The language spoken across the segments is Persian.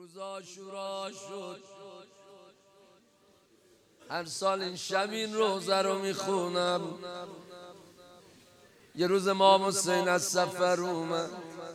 روز عاشورا شد، هر سال این شب این روزه رو میخونم. یه روز امام حسین از سفر اومد،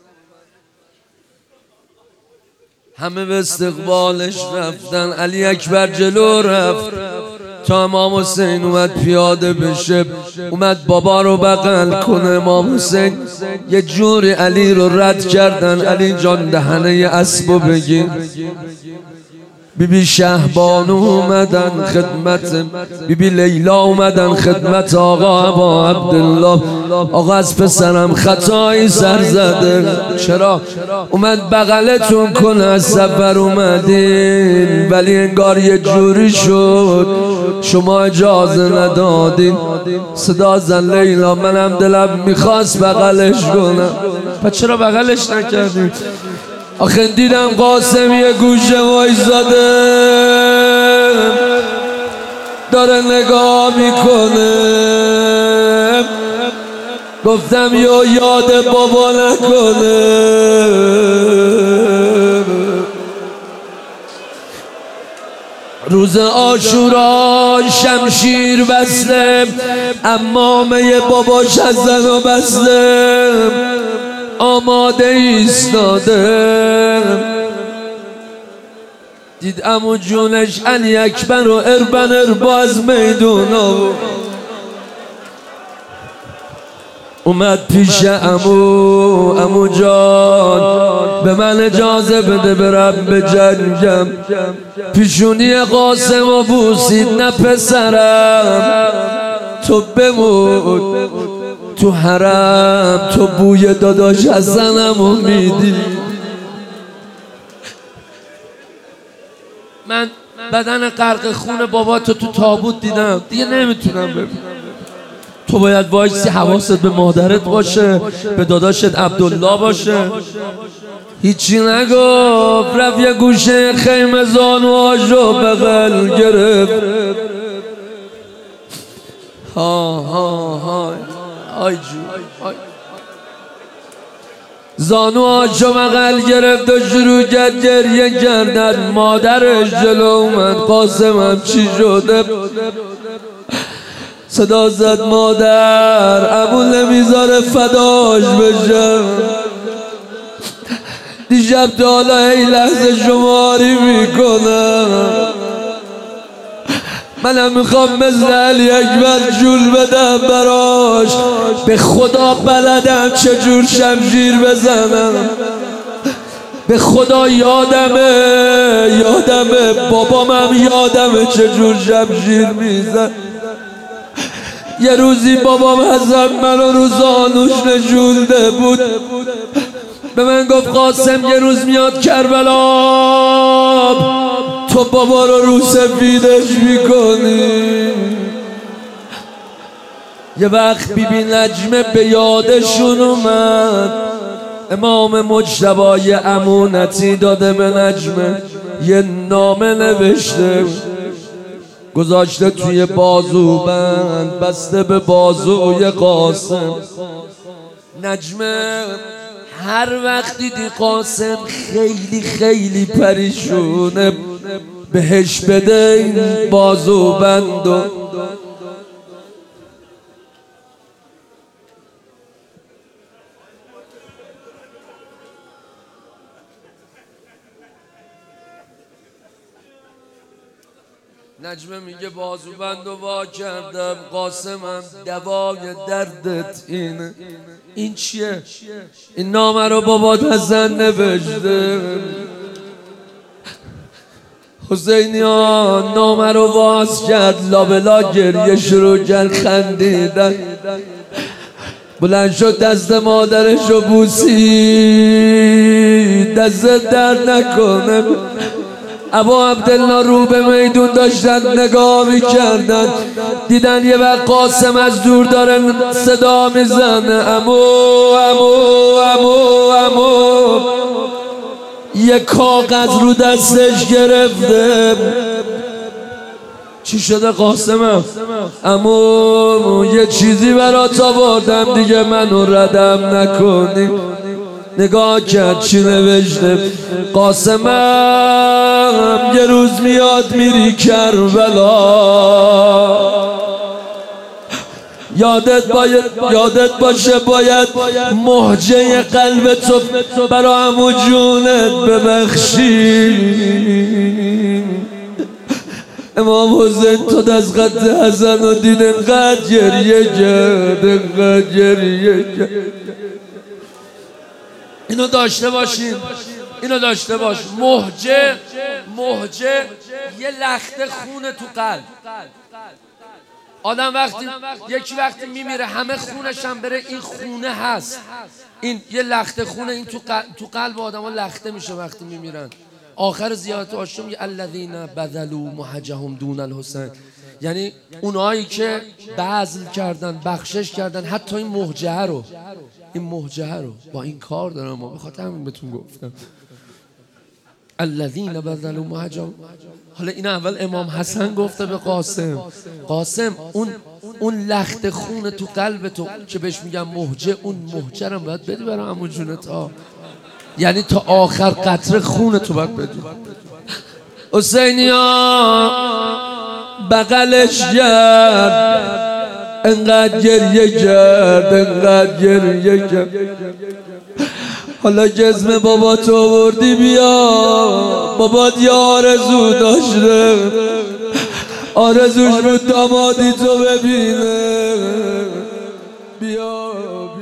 همه به استقبالش رفتن. علی اکبر جلو رفت تا امام حسین اومد پیاده بشه، اومد بابا رو بغل کنه. امام حسین یه جوری علی رو رد کردن. علی جان دهنه اسبو بگیر. بیبی شهبانو اومدن خدمت، بیبی لیلا اومدن خدمت آقا ابا عبدالله. آقا از پسرم خطایی سر زده، چرا اومد بغلتون کنه؟ از سفر اومدین ولی انگار یه جوری شد شما اجازه ندادین. صدا زن لیلا، منم دلم میخواست بغلش کنم، پس چرا بغلش نکردین؟ آخه دیدم قاسم یه گوشه وایزاده داره نگاه میکنه، گفتم یاد بابا نکنه. روز عاشورا شمشیر بسته، عمامه باباش از زن و بسته، آماده ایستاده. دید عمو جونش علی اکبر و اربن از میدون اومد پیش عمو جان به من اجازه بده برم به جنگم. پیشونی قاسم و بوسید، نه پسرم تو بمون تو حرم، تو بوی داداش از زنمو میدی. من بدن غرق خون بابا تو تابوت دیدم، دیگه نمیتونم ببینم. تو باید وایسی حواست به مادرت باشه، به داداشت عبدالله باشه. هیچی نگفت، رفت یه گوشه خیمه زانوهاشو بغل گرفت. آی جو زانوهاشو بغل گرفت و شروع کرد گریه کردن. مادرش جلو اومد، قاسمم چی شده؟ صدا زد مادر عمو نمیذاره فداش بشم، دیشب تا حالا ای لحظه شماری میکنم. منم میخوام مثل علی اکبر جول بدم براش، به خدا بلدم چجور شمشیر بزنم. به خدا یادمه بابامم یادمه چجور شمشیر میزن. یه روزی بابام حسن منو رو زانوش نشونده بود، به من گفت قاسم یه روز میاد کربلا، تو بابا رو سفیدش میکنی. یه وقت بیبی نجمه به یادشون اومد، امام مجتبی امونتی داده به نجمه، یه نامه نوشته گذاشته توی بازوبند بسته به بازوی قاسم. نجمه هر وقت دیدی قاسم خیلی پریشونه، بهش بده این بازوبندو. نجمه میگه بازوبندو وا کردم قاسمم، دوای دردت اینه. این چیه؟ این نامه رو بابات از زن نوشته. حسینیان نامه رو واز کرد، لابلا گریه شروع کرد خندیدن. بلند شد دست مادرش رو بوسید، دست درد نکنه. ابا عبدالله رو به میدون داشتن نگاه میکردن، دیدن یه وقت قاسم از دور داره صدا میزنه امو. یه کاغذ رو دستش گرفته. چی شده قاسمم؟ امو یه چیزی برات آوردم دیگه منو ردم نکنی. نگاه کرد چی نوشته. قاسمم یه روز میاد میری کربلا، یادت باشه باید مهجه قلب تو برا عمو جونت ببخشی. امام حسین تو دست خط حسن و دید انقدر گریه کرد، انقدر گریه کرد. اینو داشته باشین، اینو داشته باش. مهجه یه لخته خونه تو قلب. آدم یکی وقتی میمیره همه خونش هم بره، این خونه هست، این یه لخته خونه، این تو قلب آدم ها لخته میشه وقتی میمیرن. آخر زیارت عاشق میگه الذین بذلوا مهجهم دون الحسین، یعنی اونایی که بذل کردن، بخشش کردن حتی این مهجه رو با این کار دارم. ما بخاطر همین بهتون گفتم الذین بذلوا مهجهم. حالا این اول امام حسن گفته به قاسم اون لخت خون تو قلب تو که بهش میگم مهجه، اون مهجه رو باید بدی برای عمو جونت ها، یعنی تا آخر قطره خون تو باید بدی. حسینی ها بغلش کرد، انقدر گریه کرد. حالا جسم بابا تو آوردی بیا، بابات یه آرزو داشته، آرزوش بود دامادی تو ببینه. بیا